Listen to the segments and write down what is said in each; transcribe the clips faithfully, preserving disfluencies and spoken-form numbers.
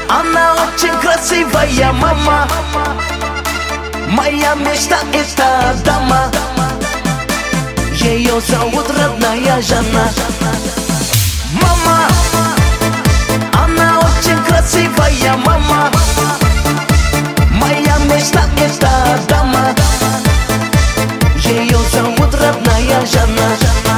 Она очень красивая мама. Моя мечта это дама. Ее зовут родная Жанна. Мама, она очень красивая мама. Моя мечта это дама. Ее зовут родная Жанна.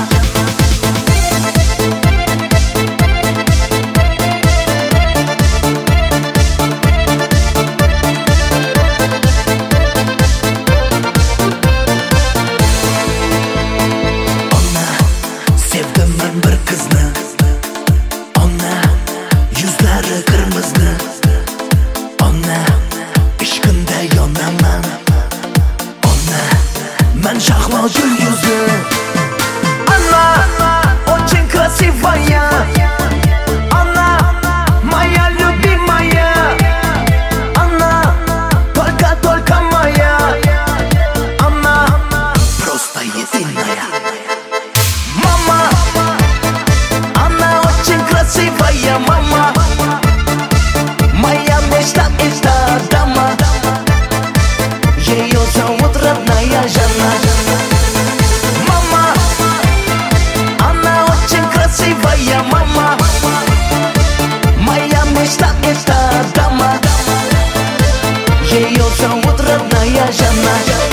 Мен шахмал yuldızı. Она очень красивая. Она моя любимая. Она только-только моя. Она просто единая. Мама, она очень красивая мама. Моя мечта это дама. Ее зовут родная Жанна. Мама, она очень красивая мама. Моя мечта это дама. Ее зовут родная Жанна.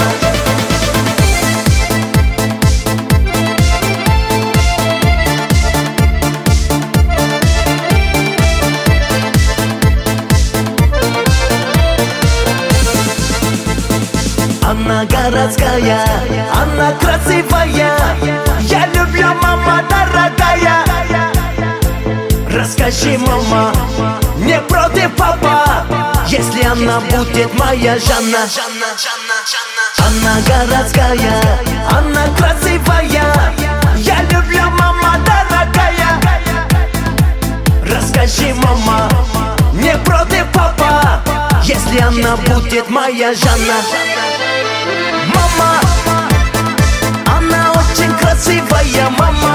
Она городская, она красивая. Я люблю, мама дорогая. Расскажи, мама, не против папа, если она будет моя Жанна. Она городская, она красивая. Я люблю, мама дорогая. Расскажи, мама, не против папа, если она будет моя Жанна. Мама, она очень красивая мама.